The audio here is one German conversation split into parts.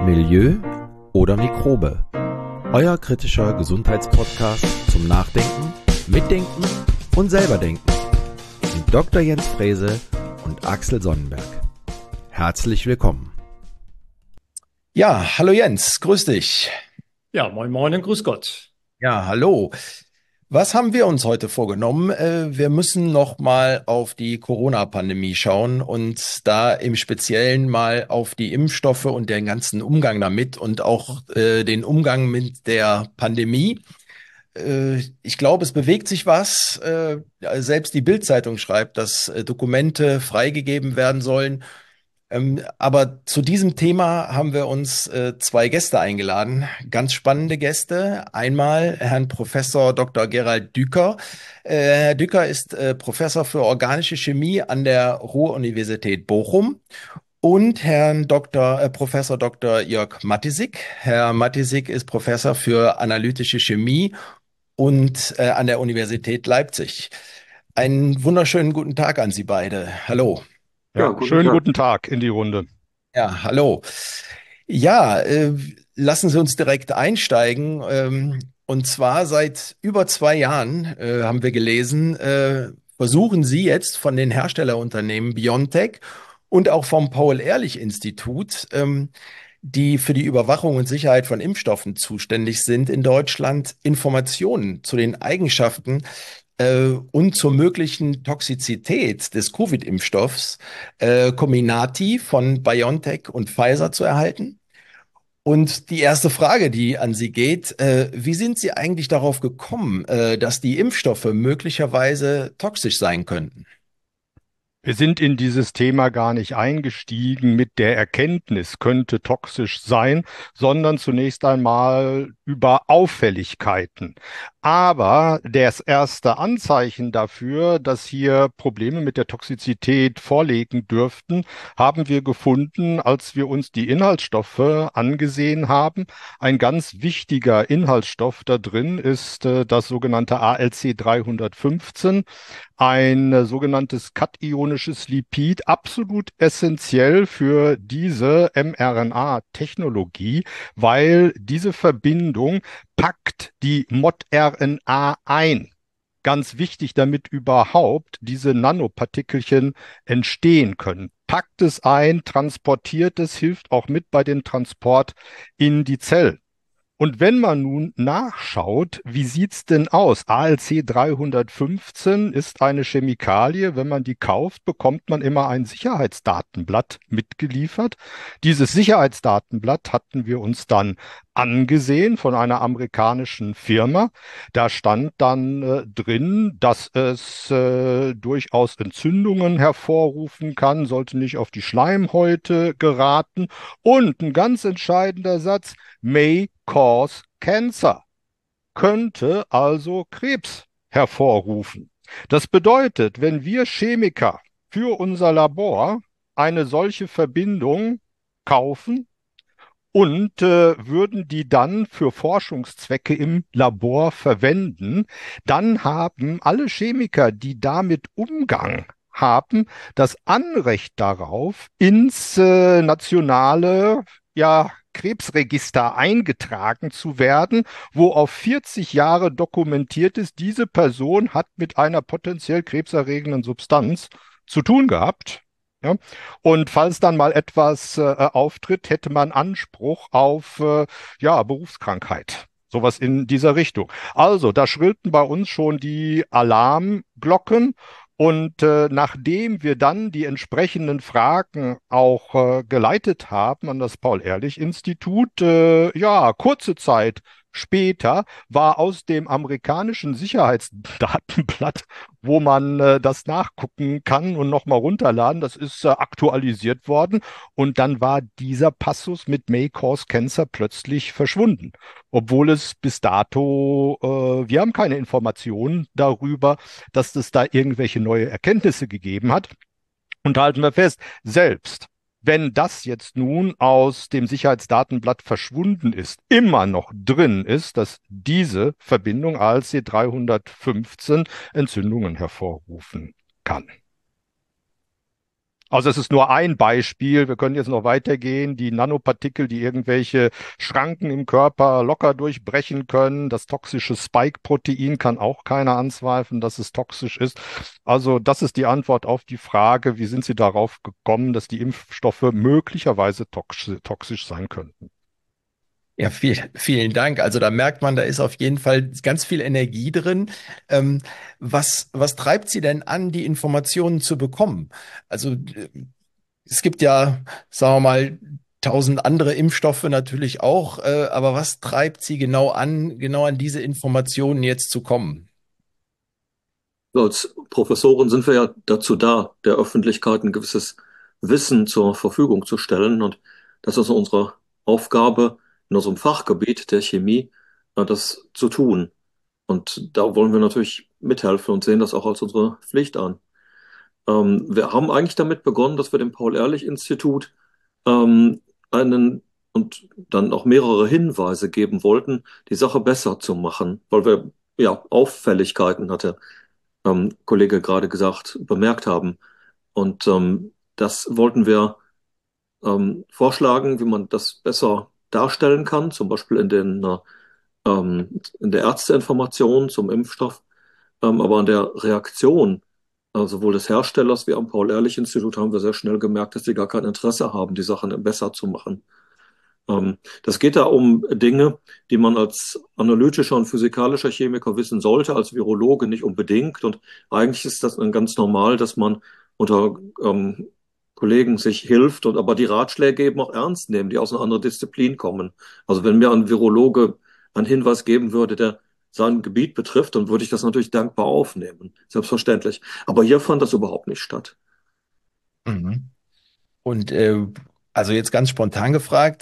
Milieu oder Mikrobe? Euer kritischer Gesundheitspodcast zum Nachdenken, Mitdenken und selberdenken mit Dr. Jens Frese und Axel Sonnenberg. Herzlich willkommen. Ja, hallo Jens, grüß dich. Ja, moin moin und grüß Gott. Ja, hallo. Was haben wir uns heute vorgenommen? Wir müssen noch mal auf die Corona-Pandemie schauen und da im Speziellen mal auf die Impfstoffe und den ganzen Umgang damit und auch den Umgang mit der Pandemie. Ich glaube, es bewegt sich was. Selbst die Bild-Zeitung schreibt, dass Dokumente freigegeben werden sollen. Aber zu diesem Thema haben wir uns zwei Gäste eingeladen, ganz spannende Gäste. Einmal Herrn Professor Dr. Gerald Düker. Herr Düker ist Professor für organische Chemie an der Ruhr-Universität Bochum. Und Herrn Professor Dr. Jörg Matisik. Herr Matisik ist Professor für analytische Chemie und an der Universität Leipzig. Einen wunderschönen guten Tag an Sie beide. Hallo. Ja, schönen guten Tag in die Runde. Ja, hallo. Ja, lassen Sie uns direkt einsteigen. Und zwar seit über 2 Jahren, haben wir gelesen, versuchen Sie jetzt von den Herstellerunternehmen BioNTech und auch vom Paul-Ehrlich-Institut, die für die Überwachung und Sicherheit von Impfstoffen zuständig sind in Deutschland, Informationen zu den Eigenschaften und zur möglichen Toxizität des Covid-Impfstoffs Comirnaty von BioNTech und Pfizer zu erhalten. Und die erste Frage, die an Sie geht, wie sind Sie eigentlich darauf gekommen, dass die Impfstoffe möglicherweise toxisch sein könnten? Wir sind in dieses Thema gar nicht eingestiegen mit der Erkenntnis, könnte toxisch sein, sondern zunächst einmal über Auffälligkeiten. Aber das erste Anzeichen dafür, dass hier Probleme mit der Toxizität vorliegen dürften, haben wir gefunden, als wir uns die Inhaltsstoffe angesehen haben. Ein ganz wichtiger Inhaltsstoff da drin ist das sogenannte ALC 315. Ein sogenanntes kationisches Lipid, absolut essentiell für diese mRNA-Technologie, weil diese Verbindung packt die Mod-RNA ein. Ganz wichtig, damit überhaupt diese Nanopartikelchen entstehen können. Packt es ein, transportiert es, hilft auch mit bei dem Transport in die Zellen. Und wenn man nun nachschaut, wie sieht's denn aus? ALC 315 ist eine Chemikalie. Wenn man die kauft, bekommt man immer ein Sicherheitsdatenblatt mitgeliefert. Dieses Sicherheitsdatenblatt hatten wir uns dann angesehen von einer amerikanischen Firma. Da stand dann drin, dass es durchaus Entzündungen hervorrufen kann, sollte nicht auf die Schleimhäute geraten. Und ein ganz entscheidender Satz, may cause cancer, könnte also Krebs hervorrufen. Das bedeutet, wenn wir Chemiker für unser Labor eine solche Verbindung kaufen und würden die dann für Forschungszwecke im Labor verwenden, dann haben alle Chemiker, die damit Umgang haben, das Anrecht darauf, ins nationale, ja, Krebsregister eingetragen zu werden, wo auf 40 Jahre dokumentiert ist, diese Person hat mit einer potenziell krebserregenden Substanz zu tun gehabt. Ja? Und falls dann mal etwas auftritt, hätte man Anspruch auf ja, Berufskrankheit. Sowas in dieser Richtung. Also, da schrillten bei uns schon die Alarmglocken. Und nachdem wir dann die entsprechenden Fragen auch geleitet haben an das Paul-Ehrlich-Institut, ja, kurze Zeit später war aus dem amerikanischen Sicherheitsdatenblatt, wo man das nachgucken kann und nochmal runterladen, das ist aktualisiert worden. Und dann war dieser Passus mit May cause cancer plötzlich verschwunden. Obwohl es bis dato, wir haben keine Informationen darüber, dass es da irgendwelche neue Erkenntnisse gegeben hat. Und halten wir fest, selbst wenn das jetzt nun aus dem Sicherheitsdatenblatt verschwunden ist, immer noch drin ist, dass diese Verbindung ALC 315 Entzündungen hervorrufen kann. Also es ist nur ein Beispiel. Wir können jetzt noch weitergehen. Die Nanopartikel, die irgendwelche Schranken im Körper locker durchbrechen können. Das toxische Spike-Protein kann auch keiner anzweifeln, dass es toxisch ist. Also das ist die Antwort auf die Frage, wie sind Sie darauf gekommen, dass die Impfstoffe möglicherweise toxisch sein könnten? Ja, vielen Dank. Also da merkt man, da ist auf jeden Fall ganz viel Energie drin. Ähm, was treibt Sie denn an, die Informationen zu bekommen? Also es gibt ja, sagen wir mal, tausend andere Impfstoffe natürlich auch, aber was treibt Sie genau an diese Informationen jetzt zu kommen? Als Professoren sind wir ja dazu da, der Öffentlichkeit ein gewisses Wissen zur Verfügung zu stellen. Und das ist unsere Aufgabe in unserem Fachgebiet der Chemie, das zu tun. Und da wollen wir natürlich mithelfen und sehen das auch als unsere Pflicht an. Wir haben eigentlich damit begonnen, dass wir dem Paul-Ehrlich-Institut ähm, einen und dann auch mehrere Hinweise geben wollten, die Sache besser zu machen, weil wir ja Auffälligkeiten hatte Kollege gerade gesagt, bemerkt haben. Und das wollten wir vorschlagen, wie man das besser darstellen kann, zum Beispiel in der Ärzteinformation zum Impfstoff, aber an der Reaktion sowohl des Herstellers wie am Paul-Ehrlich-Institut haben wir sehr schnell gemerkt, dass sie gar kein Interesse haben, die Sachen besser zu machen. Das geht da um Dinge, die man als analytischer und physikalischer Chemiker wissen sollte, als Virologe nicht unbedingt. Und eigentlich ist das dann ganz normal, dass man unter Kollegen sich hilft und aber die Ratschläge eben auch ernst nehmen, die aus einer anderen Disziplin kommen. Also wenn mir ein Virologe einen Hinweis geben würde, der sein Gebiet betrifft, dann würde ich das natürlich dankbar aufnehmen. Selbstverständlich. Aber hier fand das überhaupt nicht statt. Mhm. Und also jetzt ganz spontan gefragt,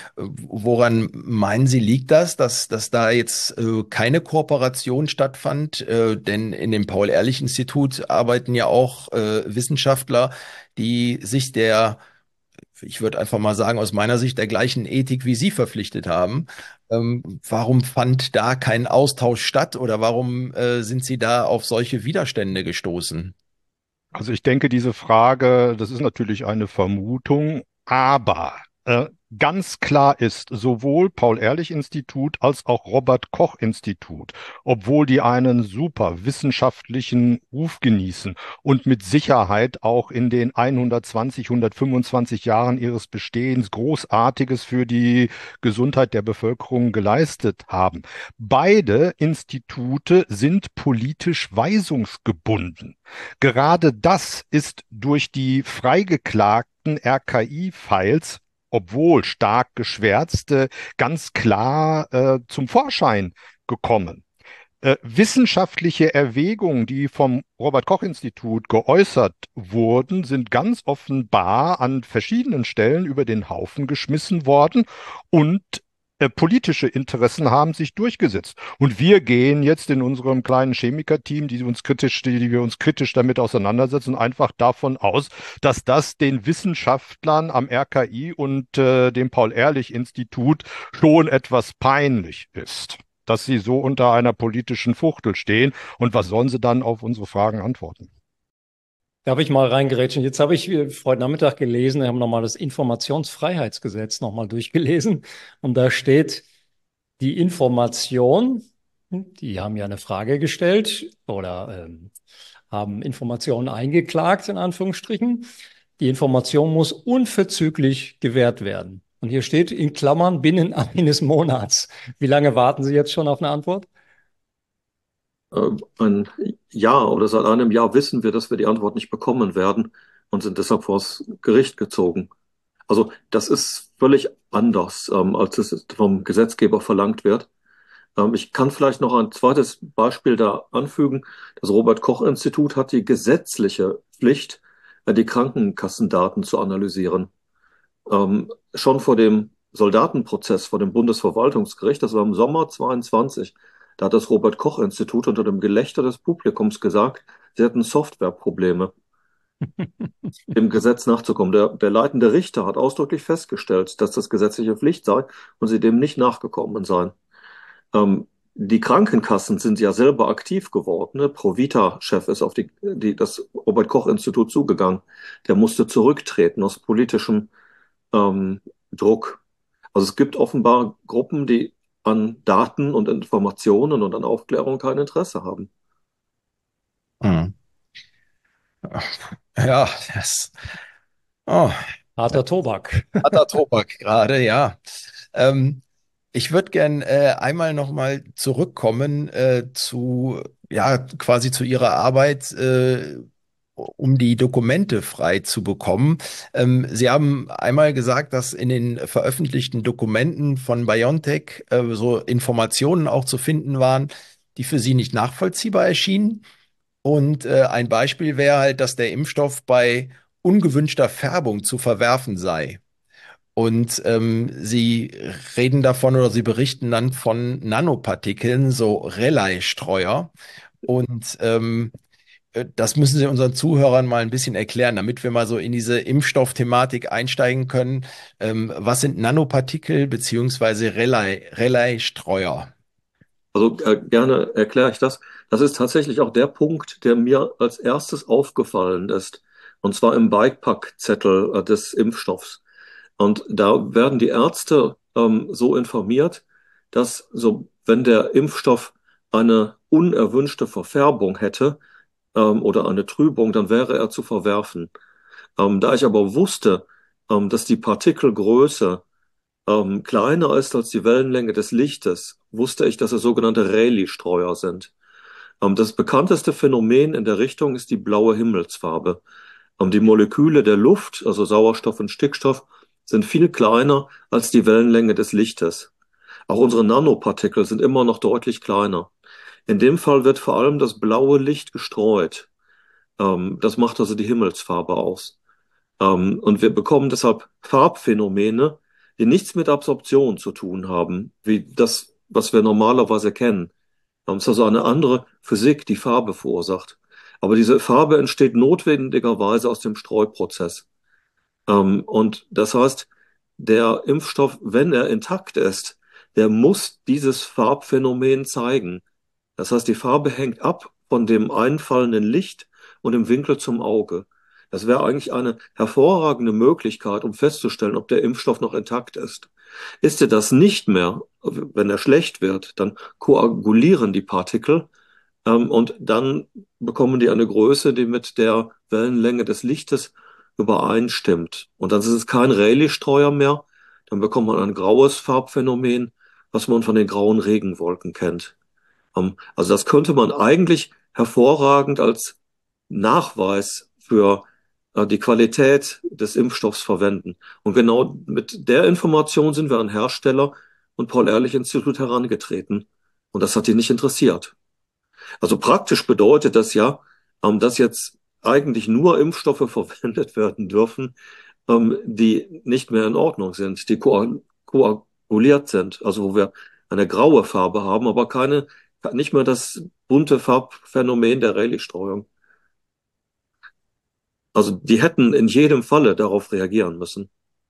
woran meinen Sie, liegt das, dass da jetzt keine Kooperation stattfand? Denn in dem Paul-Ehrlich-Institut arbeiten ja auch Wissenschaftler, die sich ich würde einfach mal sagen, aus meiner Sicht der gleichen Ethik wie Sie verpflichtet haben. Warum fand da kein Austausch statt oder warum sind Sie da auf solche Widerstände gestoßen? Also ich denke, diese Frage, das ist natürlich eine Vermutung, aber ganz klar ist, sowohl Paul-Ehrlich-Institut als auch Robert-Koch-Institut, obwohl die einen super wissenschaftlichen Ruf genießen und mit Sicherheit auch in den 120, 125 Jahren ihres Bestehens Großartiges für die Gesundheit der Bevölkerung geleistet haben. Beide Institute sind politisch weisungsgebunden. Gerade das ist durch die freigeklagten RKI-Files, obwohl stark geschwärzte, ganz klar zum Vorschein gekommen. Wissenschaftliche Erwägungen, die vom Robert-Koch-Institut geäußert wurden, sind ganz offenbar an verschiedenen Stellen über den Haufen geschmissen worden und politische Interessen haben sich durchgesetzt. Und wir gehen jetzt in unserem kleinen Chemikerteam, die wir uns kritisch damit auseinandersetzen, einfach davon aus, dass das den Wissenschaftlern am RKI und dem Paul-Ehrlich-Institut schon etwas peinlich ist, dass sie so unter einer politischen Fuchtel stehen. Und was sollen sie dann auf unsere Fragen antworten? Darf ich mal reingerätschen? Jetzt habe ich heute Nachmittag gelesen, wir haben nochmal das Informationsfreiheitsgesetz nochmal durchgelesen. Und da steht, die Information, die haben ja eine Frage gestellt oder haben Informationen eingeklagt, in Anführungsstrichen. Die Information muss unverzüglich gewährt werden. Und hier steht in Klammern binnen eines Monats. Wie lange warten Sie jetzt schon auf eine Antwort? Ein Jahr oder seit einem Jahr wissen wir, dass wir die Antwort nicht bekommen werden und sind deshalb vors Gericht gezogen. Also das ist völlig anders, als es vom Gesetzgeber verlangt wird. Ich kann vielleicht noch ein zweites Beispiel da anfügen. Das Robert-Koch-Institut hat die gesetzliche Pflicht, die Krankenkassendaten zu analysieren. Schon vor dem Soldatenprozess vor dem Bundesverwaltungsgericht, das war im Sommer 22, da hat das Robert-Koch-Institut unter dem Gelächter des Publikums gesagt, sie hätten Softwareprobleme, dem Gesetz nachzukommen. Der leitende Richter hat ausdrücklich festgestellt, dass das gesetzliche Pflicht sei und sie dem nicht nachgekommen seien. die Krankenkassen sind ja selber aktiv geworden. Ne? Provita-Chef ist auf das Robert-Koch-Institut zugegangen. Der musste zurücktreten aus politischem Druck. Also es gibt offenbar Gruppen, die an Daten und Informationen und an Aufklärung kein Interesse haben. Hm. Ja, oh, Harter Tobak. harter Tobak gerade, ja. Ähm, Ich würde gern einmal nochmal zurückkommen ja, quasi zu Ihrer Arbeit, um die Dokumente frei zu bekommen. Sie haben einmal gesagt, dass in den veröffentlichten Dokumenten von BioNTech so Informationen auch zu finden waren, die für Sie nicht nachvollziehbar erschienen. Und ein Beispiel wäre halt, dass der Impfstoff bei ungewünschter Färbung zu verwerfen sei. Und sie reden davon oder sie berichten dann von Nanopartikeln, so Relay-Streuer. Und das müssen Sie unseren Zuhörern mal ein bisschen erklären, damit wir mal so in diese Impfstoffthematik einsteigen können. Was sind Nanopartikel beziehungsweise Relay-Streuer? Also gerne erkläre ich das. Das ist tatsächlich auch der Punkt, der mir als erstes aufgefallen ist. Und zwar im Beipackzettel des Impfstoffs. Und da werden die Ärzte so informiert, dass so, wenn der Impfstoff eine unerwünschte Verfärbung hätte oder eine Trübung, dann wäre er zu verwerfen. Da ich aber wusste, dass die Partikelgröße kleiner ist als die Wellenlänge des Lichtes, wusste ich, dass es sogenannte Rayleigh-Streuer sind. Das bekannteste Phänomen in der Richtung ist die blaue Himmelsfarbe. Die Moleküle der Luft, also Sauerstoff und Stickstoff, sind viel kleiner als die Wellenlänge des Lichtes. Auch unsere Nanopartikel sind immer noch deutlich kleiner. In dem Fall wird vor allem das blaue Licht gestreut. Das macht also die Himmelsfarbe aus. Und wir bekommen deshalb Farbphänomene, die nichts mit Absorption zu tun haben, wie das, was wir normalerweise kennen. Es ist also eine andere Physik, die Farbe verursacht. Aber diese Farbe entsteht notwendigerweise aus dem Streuprozess. Und das heißt, der Impfstoff, wenn er intakt ist, der muss dieses Farbphänomen zeigen. Das heißt, die Farbe hängt ab von dem einfallenden Licht und dem Winkel zum Auge. Das wäre eigentlich eine hervorragende Möglichkeit, um festzustellen, ob der Impfstoff noch intakt ist. Ist er das nicht mehr, wenn er schlecht wird, dann koagulieren die Partikel und dann bekommen die eine Größe, die mit der Wellenlänge des Lichtes übereinstimmt. Und dann ist es kein Rayleigh-Streuer mehr, dann bekommt man ein graues Farbphänomen, was man von den grauen Regenwolken kennt. Also das könnte man eigentlich hervorragend als Nachweis für die Qualität des Impfstoffs verwenden. Und genau mit der Information sind wir an Hersteller und Paul-Ehrlich-Institut herangetreten. Und das hat die nicht interessiert. Also praktisch bedeutet das ja, dass jetzt eigentlich nur Impfstoffe verwendet werden dürfen, die nicht mehr in Ordnung sind, die koaguliert sind, also wo wir eine graue Farbe haben, aber nicht mehr das bunte Farbphänomen der Rayleigh-Streuung. Also die hätten in jedem Falle darauf reagieren müssen.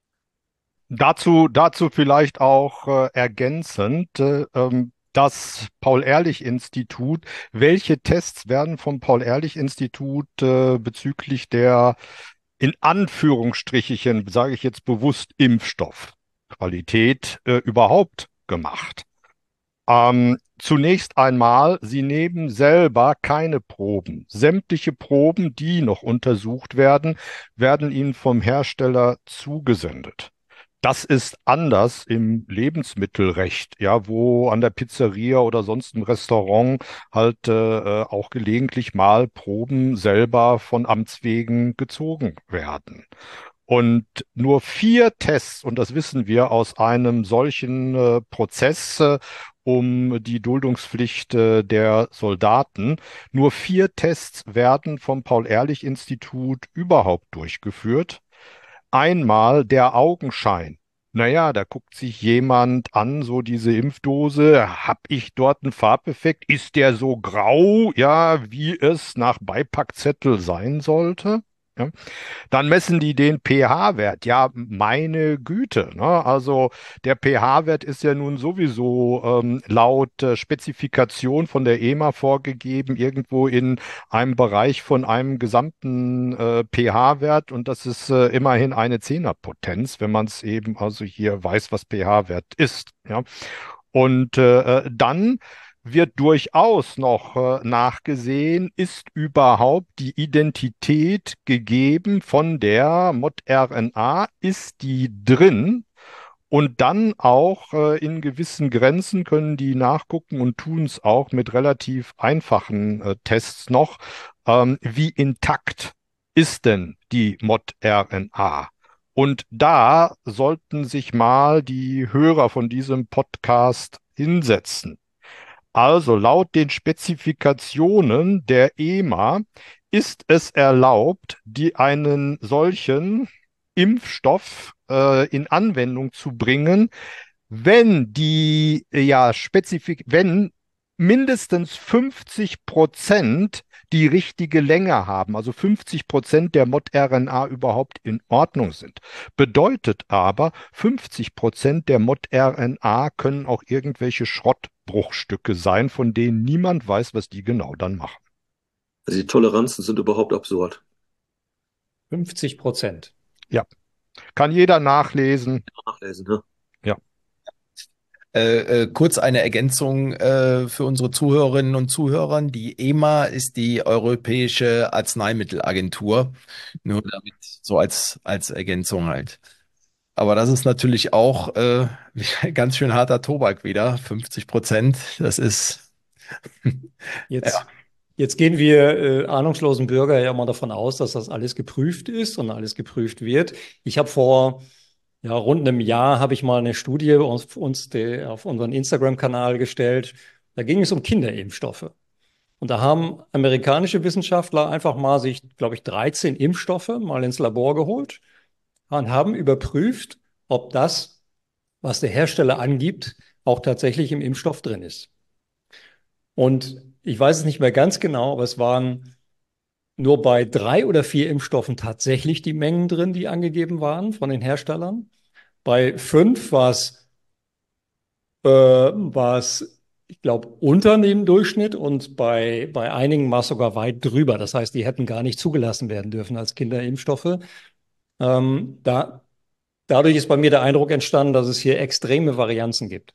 Dazu vielleicht auch ergänzend, das Paul-Ehrlich-Institut, welche Tests werden vom Paul-Ehrlich-Institut bezüglich der in Anführungsstrichen, sage ich jetzt bewusst, Impfstoffqualität überhaupt gemacht? Zunächst einmal, Sie nehmen selber keine Proben. Sämtliche Proben, die noch untersucht werden, werden Ihnen vom Hersteller zugesendet. Das ist anders im Lebensmittelrecht, ja, wo an der Pizzeria oder sonst im Restaurant halt auch gelegentlich mal Proben selber von Amts wegen gezogen werden. Und nur 4 Tests, und das wissen wir aus einem solchen Prozess um die Duldungspflicht der Soldaten, nur 4 Tests werden vom Paul-Ehrlich-Institut überhaupt durchgeführt. Einmal der Augenschein. Naja, da guckt sich jemand an, so diese Impfdose. Hab ich dort einen Farbeffekt? Ist der so grau, ja, wie es nach Beipackzettel sein sollte? Ja. Dann messen die den pH-Wert. Ja, meine Güte. Ne? Also der pH-Wert ist ja nun sowieso laut Spezifikation von der EMA vorgegeben, irgendwo in einem Bereich von einem gesamten pH-Wert. Und das ist immerhin eine Zehnerpotenz, wenn man es eben also hier weiß, was pH-Wert ist. Ja? Und dann wird durchaus noch nachgesehen, ist überhaupt die Identität gegeben von der Mod-RNA, ist die drin? Und dann auch in gewissen Grenzen können die nachgucken und tun es auch mit relativ einfachen Tests noch. Wie intakt ist denn die Mod-RNA? Und da sollten sich mal die Hörer von diesem Podcast hinsetzen. Also laut den Spezifikationen der EMA ist es erlaubt, einen solchen Impfstoff in Anwendung zu bringen, wenn wenn mindestens 50% die richtige Länge haben, also 50% der Mod-RNA überhaupt in Ordnung sind. Bedeutet aber, 50% der Mod-RNA können auch irgendwelche Schrottbruchstücke sein, von denen niemand weiß, was die genau dann machen. Also die Toleranzen sind überhaupt absurd. 50%. Ja, kann jeder nachlesen. Nachlesen, ne? Ja. Kurz eine Ergänzung für unsere Zuhörerinnen und Zuhörer. Die EMA ist die Europäische Arzneimittelagentur. Nur damit so als Ergänzung halt. Aber das ist natürlich auch ganz schön harter Tobak wieder. 50%. Das ist Jetzt, ja. jetzt gehen wir ahnungslosen Bürger ja mal davon aus, dass das alles geprüft ist und alles geprüft wird. Ich habe vor rund einem Jahr habe ich mal eine Studie auf unseren Instagram-Kanal gestellt. Da ging es um Kinderimpfstoffe. Und da haben amerikanische Wissenschaftler einfach mal sich, glaube ich, 13 Impfstoffe mal ins Labor geholt und haben überprüft, ob das, was der Hersteller angibt, auch tatsächlich im Impfstoff drin ist. Und ich weiß es nicht mehr ganz genau, aber es waren nur bei 3 oder 4 Impfstoffen tatsächlich die Mengen drin, die angegeben waren von den Herstellern. Bei 5 ich glaube, unter dem Durchschnitt und bei einigen war es sogar weit drüber. Das heißt, die hätten gar nicht zugelassen werden dürfen als Kinderimpfstoffe. Dadurch ist bei mir der Eindruck entstanden, dass es hier extreme Varianzen gibt.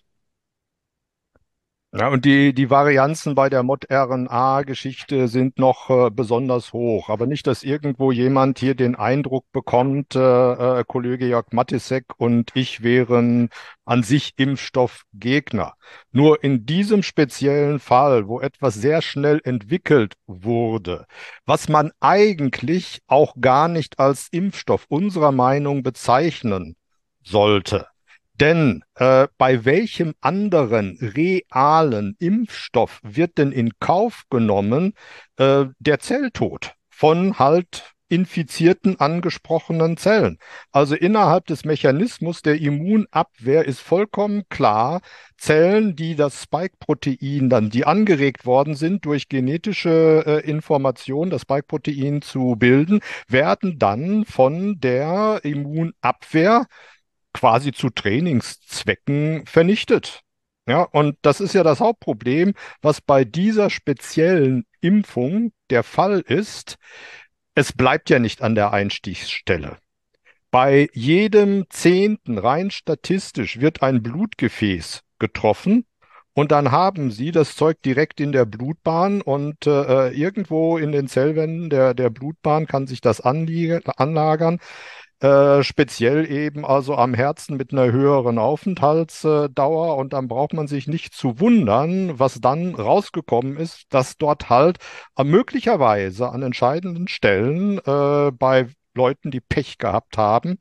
Ja, und die Varianzen bei der Mod-RNA-Geschichte sind noch besonders hoch. Aber nicht, dass irgendwo jemand hier den Eindruck bekommt, Kollege Jörg Matisek und ich wären an sich Impfstoffgegner. Nur in diesem speziellen Fall, wo etwas sehr schnell entwickelt wurde, was man eigentlich auch gar nicht als Impfstoff unserer Meinung bezeichnen sollte. Denn bei welchem anderen realen Impfstoff wird denn in Kauf genommen der Zelltod von halt infizierten angesprochenen Zellen? Also innerhalb des Mechanismus der Immunabwehr ist vollkommen klar, Zellen, die das Spike-Protein dann, die angeregt worden sind durch genetische Information, das Spike-Protein zu bilden, werden dann von der Immunabwehr quasi zu Trainingszwecken vernichtet. Ja, und das ist ja das Hauptproblem, was bei dieser speziellen Impfung der Fall ist. Es bleibt ja nicht an der Einstiegsstelle. Bei jedem Zehnten rein statistisch wird ein Blutgefäß getroffen und dann haben Sie das Zeug direkt in der Blutbahn und irgendwo in den Zellwänden der Blutbahn kann sich das anlagern. Speziell eben also am Herzen mit einer höheren Aufenthaltsdauer und dann braucht man sich nicht zu wundern, was dann rausgekommen ist, dass dort halt möglicherweise an entscheidenden Stellen bei Leuten, die Pech gehabt haben,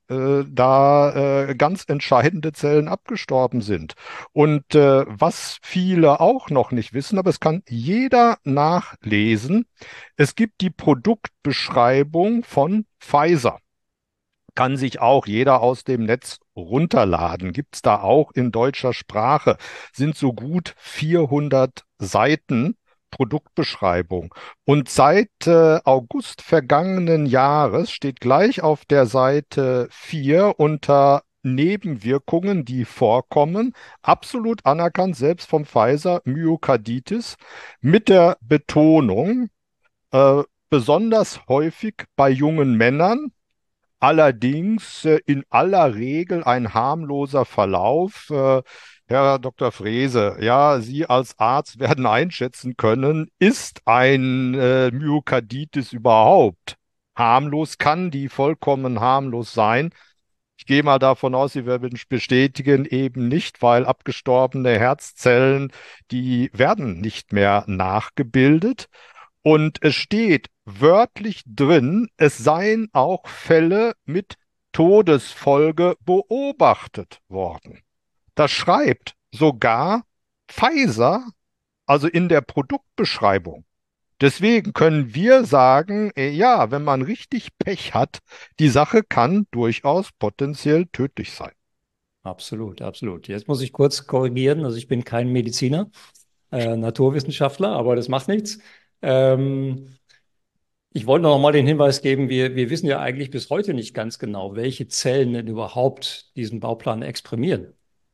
da ganz entscheidende Zellen abgestorben sind. Und was viele auch noch nicht wissen, aber es kann jeder nachlesen, es gibt die Produktbeschreibung von Pfizer, kann sich auch jeder aus dem Netz runterladen. Gibt es da auch in deutscher Sprache. Sind so gut 400 Seiten Produktbeschreibung. Und seit August vergangenen Jahres steht gleich auf der Seite 4 unter Nebenwirkungen, die vorkommen, absolut anerkannt, selbst vom Pfizer, Myokarditis, mit der Betonung, äh, besonders häufig bei jungen Männern, allerdings in aller Regel ein harmloser Verlauf. Herr Dr. Frese, ja, Sie als Arzt werden einschätzen können, ist ein Myokarditis überhaupt harmlos? Kann die vollkommen harmlos sein? Ich gehe mal davon aus, Sie werden bestätigen, eben nicht, weil abgestorbene Herzzellen, die werden nicht mehr nachgebildet. Und es steht wörtlich drin, es seien auch Fälle mit Todesfolge beobachtet worden. Das schreibt sogar Pfizer, also in der Produktbeschreibung. Deswegen können wir sagen, ja, wenn man richtig Pech hat, die Sache kann durchaus potenziell tödlich sein. Absolut, absolut. Jetzt muss ich kurz korrigieren. Also ich bin kein Mediziner, Naturwissenschaftler, aber das macht nichts. Ähm, Ich wollte noch mal den Hinweis geben, wir wissen ja eigentlich bis heute nicht ganz genau, welche Zellen denn überhaupt diesen Bauplan exprimieren.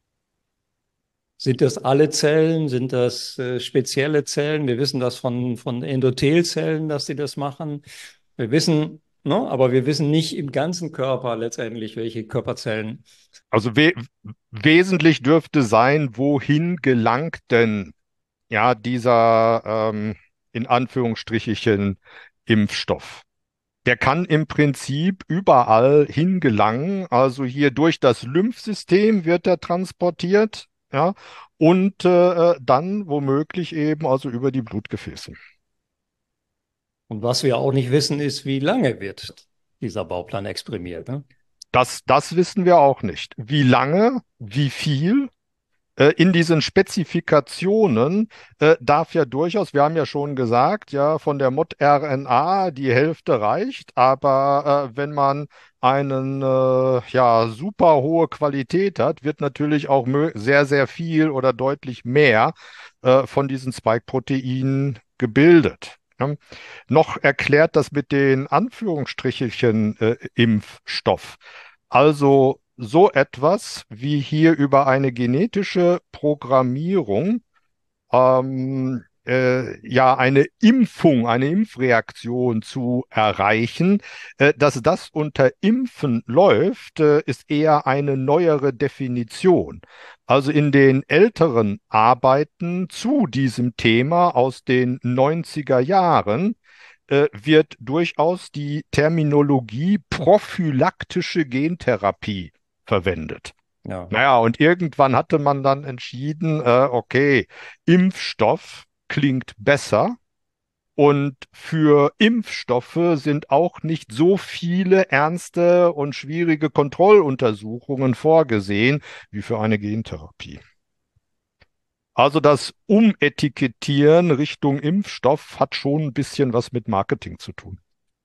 Sind das alle Zellen? Sind das spezielle Zellen? Wir wissen das von Endothelzellen, dass sie das machen. Wir wissen, ne, aber wir wissen nicht im ganzen Körper letztendlich, welche Körperzellen. Also wesentlich dürfte sein, wohin gelangt denn ja dieser in Anführungsstrichen Impfstoff? Der kann im Prinzip überall hingelangen. Also hier durch das Lymphsystem wird er transportiert, ja, und dann womöglich eben also über die Blutgefäße. Und was wir auch nicht wissen, ist, wie lange wird dieser Bauplan exprimiert, ne? Das wissen wir auch nicht. Wie lange, wie viel? In diesen Spezifikationen darf ja durchaus, wir haben ja schon gesagt, ja, von der Mod-RNA die Hälfte reicht, aber wenn man einen ja, super hohe Qualität hat, wird natürlich auch sehr, sehr viel oder deutlich mehr von diesen Spike-Proteinen gebildet. Ja. Noch erklärt das mit den Anführungsstrichelchen Impfstoff. Also so etwas wie hier über eine genetische Programmierung ja eine Impfung, eine Impfreaktion zu erreichen. Dass das unter Impfen läuft, ist eher eine neuere Definition. Also in den älteren Arbeiten zu diesem Thema aus den 90er Jahren wird durchaus die Terminologie prophylaktische Gentherapie verwendet. Ja. Naja, und irgendwann hatte man dann entschieden, okay, Impfstoff klingt besser und für Impfstoffe sind auch nicht so viele ernste und schwierige Kontrolluntersuchungen vorgesehen wie für eine Gentherapie. Also das Umetikettieren Richtung Impfstoff hat schon ein bisschen was mit Marketing zu tun.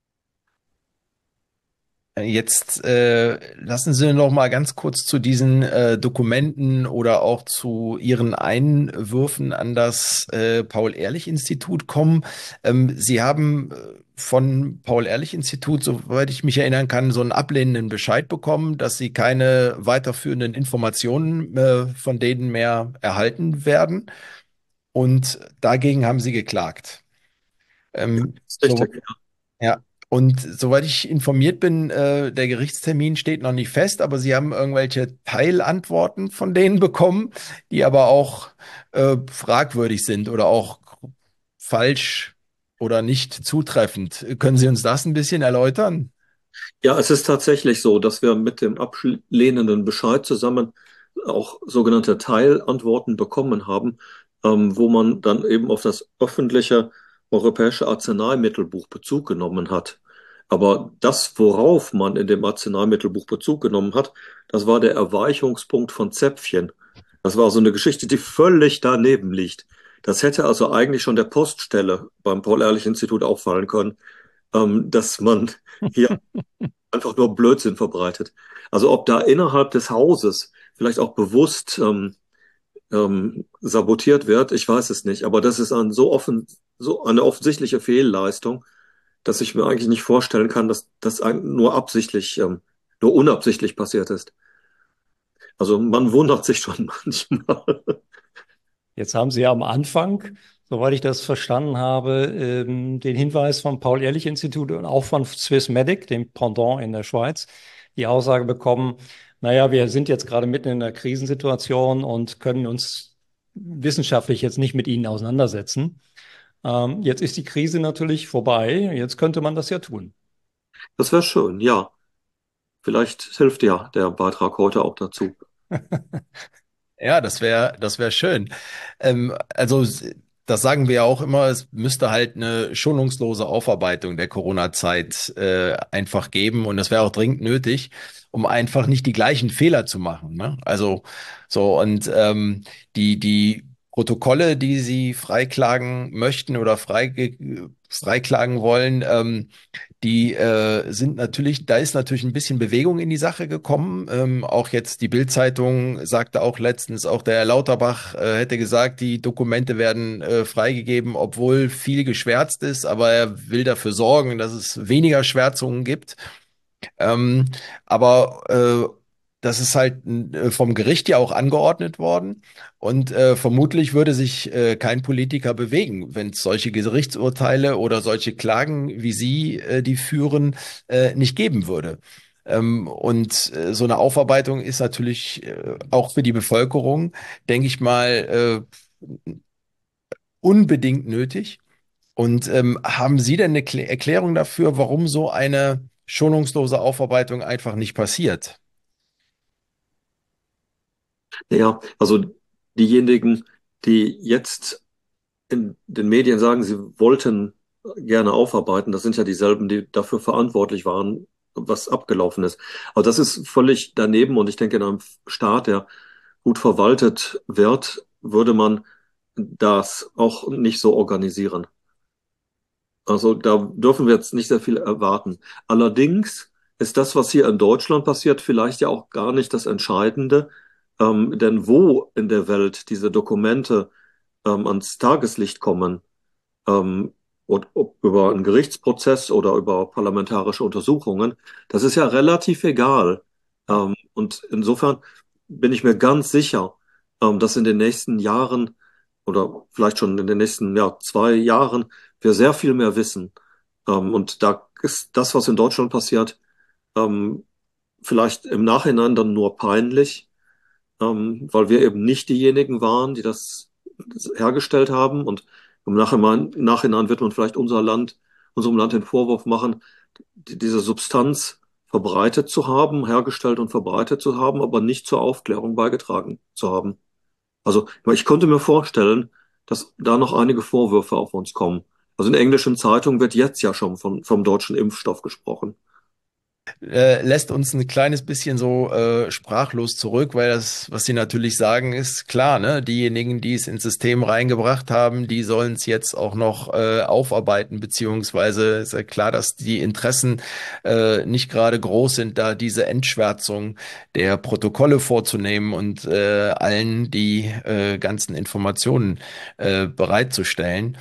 Jetzt lassen Sie noch mal ganz kurz zu diesen Dokumenten oder auch zu Ihren Einwürfen an das Paul-Ehrlich-Institut kommen. Sie haben von Paul-Ehrlich-Institut, soweit ich mich erinnern kann, so einen ablehnenden Bescheid bekommen, dass Sie keine weiterführenden Informationen von denen mehr erhalten werden. Und dagegen haben Sie geklagt. Ist richtig, ja. Ja, und soweit ich informiert bin, der Gerichtstermin steht noch nicht fest, aber Sie haben irgendwelche Teilantworten von denen bekommen, die aber auch fragwürdig sind oder auch falsch oder nicht zutreffend. Können Sie uns das ein bisschen erläutern? Ja, es ist tatsächlich so, dass wir mit dem ablehnenden Bescheid zusammen auch sogenannte Teilantworten bekommen haben, wo man dann eben auf das öffentliche europäische Arzneimittelbuch Bezug genommen hat. Aber das, worauf man in dem Arzneimittelbuch Bezug genommen hat, das war der Erweichungspunkt von Zäpfchen. Das war so eine Geschichte, die völlig daneben liegt. Das hätte also eigentlich schon der Poststelle beim Paul-Ehrlich-Institut auffallen können, dass man hier einfach nur Blödsinn verbreitet. Also ob da innerhalb des Hauses vielleicht auch bewusst sabotiert wird. Ich weiß es nicht, aber das ist so eine offensichtliche Fehlleistung, dass ich mir eigentlich nicht vorstellen kann, dass das nur unabsichtlich passiert ist. Also man wundert sich schon manchmal. Jetzt haben Sie ja am Anfang, soweit ich das verstanden habe, den Hinweis vom Paul-Ehrlich-Institut und auch von Swissmedic, dem Pendant in der Schweiz, die Aussage bekommen, naja, wir sind jetzt gerade mitten in einer Krisensituation und können uns wissenschaftlich jetzt nicht mit Ihnen auseinandersetzen. Jetzt ist die Krise natürlich vorbei. Jetzt könnte man das ja tun. Das wäre schön, ja. Vielleicht hilft ja der Beitrag heute auch dazu. Ja, das wär schön. Also, das sagen wir ja auch immer, es müsste halt eine schonungslose Aufarbeitung der Corona-Zeit einfach geben und das wäre auch dringend nötig, um einfach nicht die gleichen Fehler zu machen. Ne? Also so und die Protokolle, die Sie freiklagen möchten oder freiklagen wollen, die sind natürlich, da ist natürlich ein bisschen Bewegung in die Sache gekommen. Auch jetzt die Bild-Zeitung sagte auch letztens, auch der Herr Lauterbach hätte gesagt, die Dokumente werden freigegeben, obwohl viel geschwärzt ist, aber er will dafür sorgen, dass es weniger Schwärzungen gibt. Ähm, aber das ist halt vom Gericht ja auch angeordnet worden. Und vermutlich würde sich kein Politiker bewegen, wenn es solche Gerichtsurteile oder solche Klagen, wie Sie die führen, nicht geben würde. Und so eine Aufarbeitung ist natürlich auch für die Bevölkerung, denke ich mal, unbedingt nötig. Und haben Sie denn eine Erklärung dafür, warum so eine schonungslose Aufarbeitung einfach nicht passiert? Ja, also diejenigen, die jetzt in den Medien sagen, sie wollten gerne aufarbeiten, das sind ja dieselben, die dafür verantwortlich waren, was abgelaufen ist. Aber das ist völlig daneben und ich denke, in einem Staat, der gut verwaltet wird, würde man das auch nicht so organisieren. Also da dürfen wir jetzt nicht sehr viel erwarten. Allerdings ist das, was hier in Deutschland passiert, vielleicht ja auch gar nicht das Entscheidende, denn wo in der Welt diese Dokumente ans Tageslicht kommen, ähm, und ob über einen Gerichtsprozess oder über parlamentarische Untersuchungen, das ist ja relativ egal. Und insofern bin ich mir ganz sicher, dass in den nächsten Jahren oder vielleicht schon in den nächsten 2 Jahren wir sehr viel mehr wissen. Und da ist das, was in Deutschland passiert, ähm, vielleicht im Nachhinein dann nur peinlich, weil wir eben nicht diejenigen waren, die das hergestellt haben. Und im Nachhinein wird man vielleicht unserem Land den Vorwurf machen, diese Substanz verbreitet zu haben, hergestellt und verbreitet zu haben, aber nicht zur Aufklärung beigetragen zu haben. Also ich konnte mir vorstellen, dass da noch einige Vorwürfe auf uns kommen. Also in englischen Zeitungen wird jetzt ja schon vom deutschen Impfstoff gesprochen. Lässt uns ein kleines bisschen so sprachlos zurück, weil das, was Sie natürlich sagen, ist klar, ne? Diejenigen, die es ins System reingebracht haben, die sollen es jetzt auch noch aufarbeiten, beziehungsweise ist ja klar, dass die Interessen nicht gerade groß sind, da diese Entschwärzung der Protokolle vorzunehmen und allen die ganzen Informationen bereitzustellen.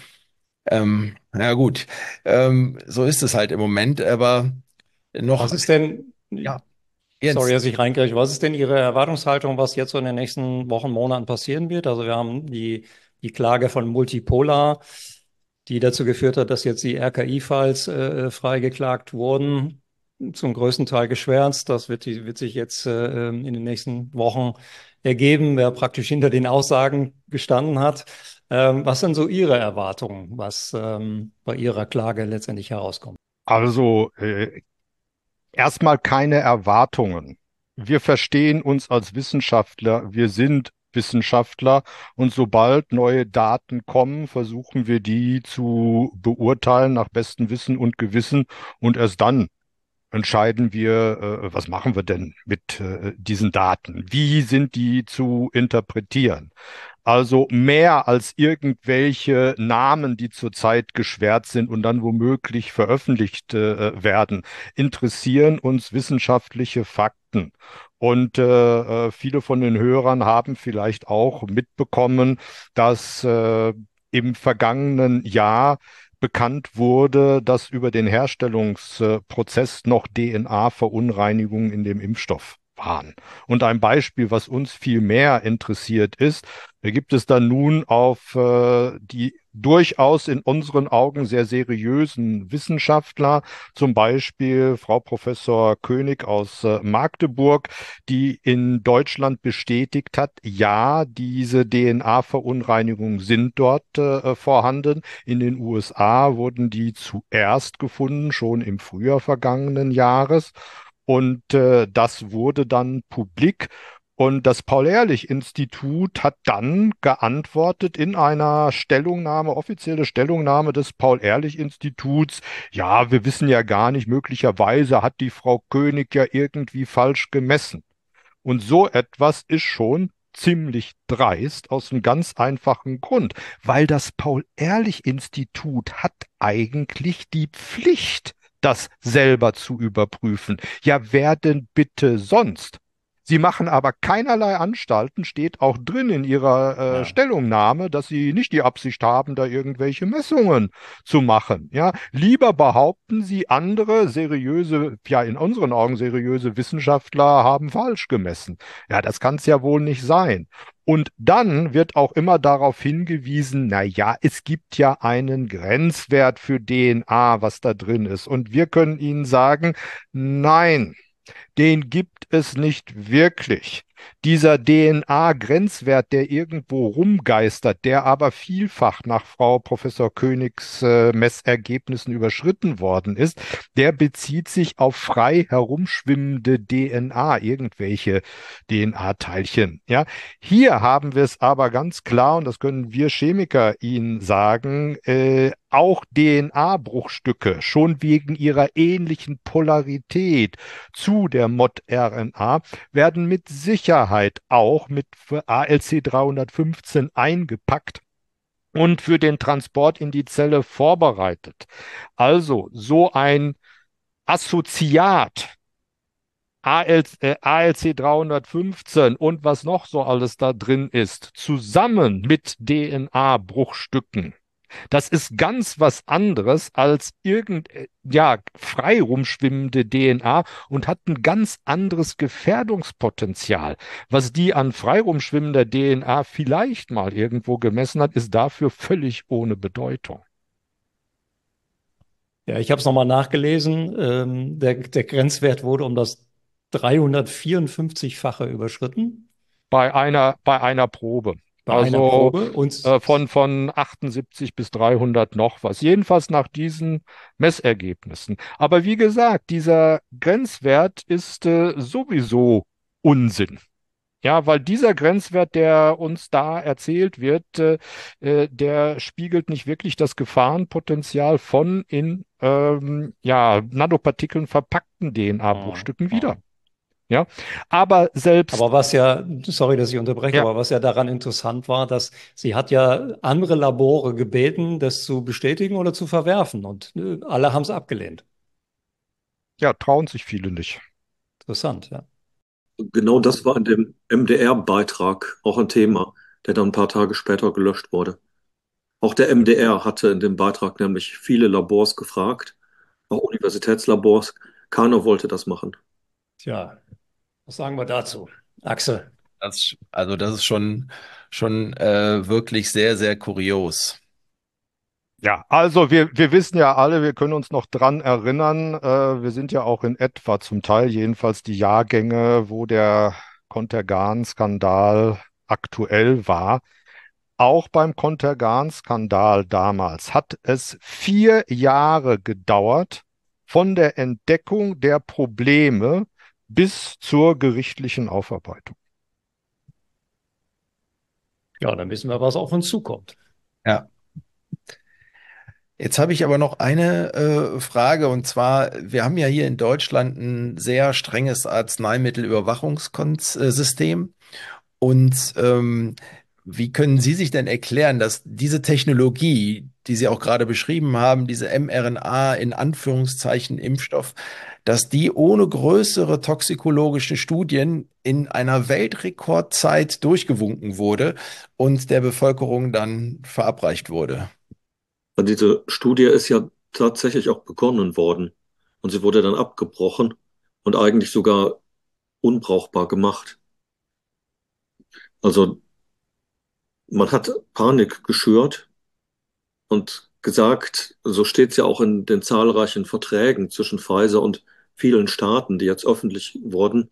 Ja gut, so ist es halt im Moment, aber noch, Was ist denn, ja. sorry, Jens, dass ich reingreife, was ist denn Ihre Erwartungshaltung, was jetzt so in den nächsten Wochen, Monaten passieren wird? Also wir haben die Klage von Multipolar, die dazu geführt hat, dass jetzt die RKI-Files freigeklagt wurden, zum größten Teil geschwärzt. Das wird sich jetzt in den nächsten Wochen ergeben, wer praktisch hinter den Aussagen gestanden hat. Was sind so Ihre Erwartungen, was bei Ihrer Klage letztendlich herauskommt? Also erstmal keine Erwartungen. Wir verstehen uns als Wissenschaftler, wir sind Wissenschaftler und sobald neue Daten kommen, versuchen wir die zu beurteilen nach bestem Wissen und Gewissen und erst dann entscheiden wir, was machen wir denn mit diesen Daten? Wie sind die zu interpretieren? Also mehr als irgendwelche Namen, die zurzeit geschwärzt sind und dann womöglich veröffentlicht werden, interessieren uns wissenschaftliche Fakten. Und viele von den Hörern haben vielleicht auch mitbekommen, dass im vergangenen Jahr bekannt wurde, dass über den Herstellungsprozess noch DNA-Verunreinigungen in dem Impfstoff waren. Und ein Beispiel, was uns viel mehr interessiert ist, da gibt es dann nun auf die durchaus in unseren Augen sehr seriösen Wissenschaftler, zum Beispiel Frau Professor König aus Magdeburg, die in Deutschland bestätigt hat, ja, diese DNA-Verunreinigungen sind dort vorhanden. In den USA wurden die zuerst gefunden, schon im Frühjahr vergangenen Jahres. Und das wurde dann publik. Und das Paul-Ehrlich-Institut hat dann geantwortet in einer Stellungnahme, offizielle Stellungnahme des Paul-Ehrlich-Instituts, ja, wir wissen ja gar nicht, möglicherweise hat die Frau König ja irgendwie falsch gemessen. Und so etwas ist schon ziemlich dreist aus einem ganz einfachen Grund, weil das Paul-Ehrlich-Institut hat eigentlich die Pflicht, das selber zu überprüfen. Ja, wer denn bitte sonst? Sie machen aber keinerlei Anstalten, steht auch drin in Ihrer Ja. Stellungnahme, dass Sie nicht die Absicht haben, da irgendwelche Messungen zu machen. Ja, lieber behaupten Sie, andere seriöse, ja in unseren Augen seriöse Wissenschaftler haben falsch gemessen. Ja, das kann es ja wohl nicht sein. Und dann wird auch immer darauf hingewiesen, na ja, es gibt ja einen Grenzwert für DNA, was da drin ist. Und wir können Ihnen sagen, nein, den gibt es nicht wirklich. Dieser DNA-Grenzwert, der irgendwo rumgeistert, der aber vielfach nach Frau Professor Königs Messergebnissen überschritten worden ist, der bezieht sich auf frei herumschwimmende DNA, irgendwelche DNA-Teilchen. Ja, hier haben wir es aber ganz klar, und das können wir Chemiker Ihnen sagen, auch DNA-Bruchstücke, schon wegen ihrer ähnlichen Polarität zu der Mod-RNA, werden mit Sicherheit auch mit ALC 315 eingepackt und für den Transport in die Zelle vorbereitet. Also so ein Assoziat ALC 315 und was noch so alles da drin ist, zusammen mit DNA-Bruchstücken. Das ist ganz was anderes als ja, frei rumschwimmende DNA und hat ein ganz anderes Gefährdungspotenzial. Was die an frei rumschwimmender DNA vielleicht mal irgendwo gemessen hat, ist dafür völlig ohne Bedeutung. Ja, ich habe es nochmal nachgelesen. Der Grenzwert wurde um das 354-fache überschritten Bei einer Probe. bei einer Also Probe. Und von 78 bis 300 noch was. Jedenfalls nach diesen Messergebnissen. Aber wie gesagt, dieser Grenzwert ist sowieso Unsinn. Ja, weil dieser Grenzwert, der uns da erzählt wird, der spiegelt nicht wirklich das Gefahrenpotenzial von in ja, Nanopartikeln verpackten DNA-Bruchstücken wider. Ja, aber selbst, Aber was ja, sorry, dass ich unterbreche, ja, aber was ja daran interessant war, dass sie hat ja andere Labore gebeten, das zu bestätigen oder zu verwerfen. Und alle haben es abgelehnt. ja, trauen sich viele nicht. Interessant, ja. Genau das war in dem MDR-Beitrag auch ein Thema, der dann ein paar Tage später gelöscht wurde. Auch der MDR hatte in dem Beitrag nämlich viele Labors gefragt, auch Universitätslabors. Keiner wollte das machen. Tja, was sagen wir dazu? Axel. Das ist schon wirklich sehr, sehr kurios. Ja, also wir wissen ja alle, wir können uns noch dran erinnern, wir sind ja auch in etwa zum Teil jedenfalls die Jahrgänge, wo der Contergan-Skandal aktuell war. Auch beim Contergan-Skandal damals hat es 4 Jahre gedauert von der Entdeckung der Probleme bis zur gerichtlichen Aufarbeitung. Ja, dann wissen wir, was auf uns zukommt. Ja. Jetzt habe ich aber noch eine Frage, und zwar, wir haben ja hier in Deutschland ein sehr strenges Arzneimittelüberwachungssystem. Und wie können Sie sich denn erklären, dass diese Technologie, die Sie auch gerade beschrieben haben, diese mRNA in Anführungszeichen Impfstoff, dass die ohne größere toxikologische Studien in einer Weltrekordzeit durchgewunken wurde und der Bevölkerung dann verabreicht wurde. Diese Studie ist ja tatsächlich auch begonnen worden und sie wurde dann abgebrochen und eigentlich sogar unbrauchbar gemacht. Also man hat Panik geschürt und gesagt, so steht es ja auch in den zahlreichen Verträgen zwischen Pfizer und vielen Staaten, die jetzt öffentlich wurden,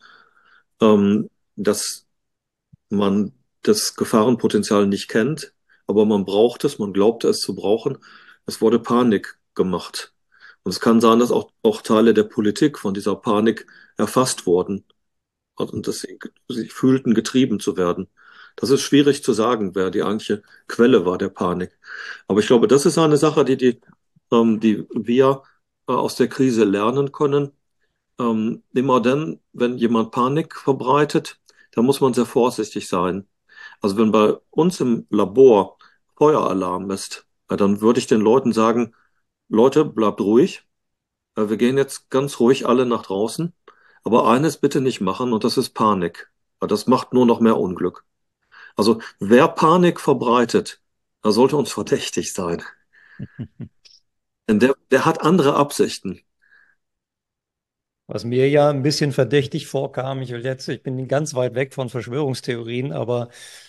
dass man das Gefahrenpotenzial nicht kennt, aber man braucht es, man glaubte es zu brauchen. Es wurde Panik gemacht. Und es kann sein, dass auch Teile der Politik von dieser Panik erfasst wurden und dass sie fühlten, getrieben zu werden. Das ist schwierig zu sagen, wer die eigentliche Quelle war der Panik. Aber ich glaube, das ist eine Sache, die wir aus der Krise lernen können. Immer dann, wenn jemand Panik verbreitet, dann muss man sehr vorsichtig sein. Also wenn bei uns im Labor Feueralarm ist, dann würde ich den Leuten sagen, Leute, bleibt ruhig. Wir gehen jetzt ganz ruhig alle nach draußen. Aber eines bitte nicht machen, und das ist Panik. Weil das macht nur noch mehr Unglück. Also wer Panik verbreitet, der sollte uns verdächtig sein. Denn der hat andere Absichten. Was mir ja ein bisschen verdächtig vorkam, ich bin ganz weit weg von Verschwörungstheorien, aber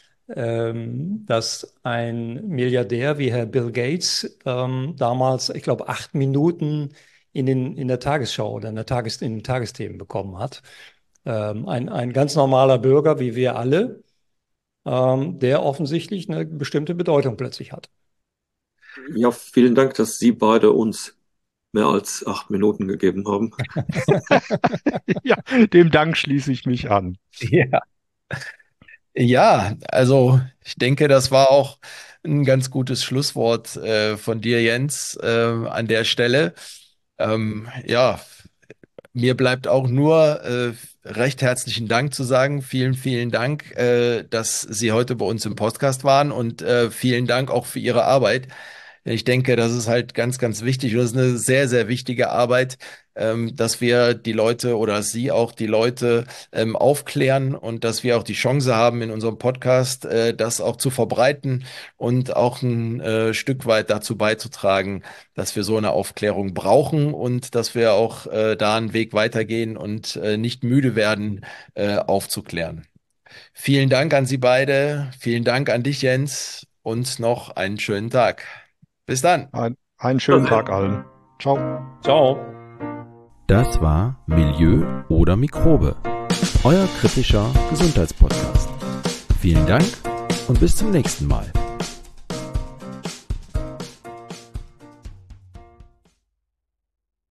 dass ein Milliardär wie Herr Bill Gates damals, ich glaube, 8 Minuten in der Tagesschau oder in den Tagesthemen bekommen hat. Ein ganz normaler Bürger wie wir alle, der offensichtlich eine bestimmte Bedeutung plötzlich hat. Ja, vielen Dank, dass Sie beide uns mehr als 8 Minuten gegeben haben. Ja, dem Dank schließe ich mich an. Ja. Ja, also ich denke, das war auch ein ganz gutes Schlusswort von dir, Jens, an der Stelle. Ja, mir bleibt auch nur recht herzlichen Dank zu sagen. Vielen, vielen Dank, dass Sie heute bei uns im Podcast waren und vielen Dank auch für Ihre Arbeit. Ich denke, das ist halt ganz, ganz wichtig und das ist eine sehr, sehr wichtige Arbeit, dass wir die Leute oder Sie auch die Leute aufklären und dass wir auch die Chance haben, in unserem Podcast das auch zu verbreiten und auch ein Stück weit dazu beizutragen, dass wir so eine Aufklärung brauchen und dass wir auch da einen Weg weitergehen und nicht müde werden, aufzuklären. Vielen Dank an Sie beide, vielen Dank an dich, Jens, und noch einen schönen Tag. Bis dann. Einen schönen Tag allen. Ciao. Ciao. Das war Milieu oder Mikrobe, euer kritischer Gesundheitspodcast. Vielen Dank und bis zum nächsten Mal.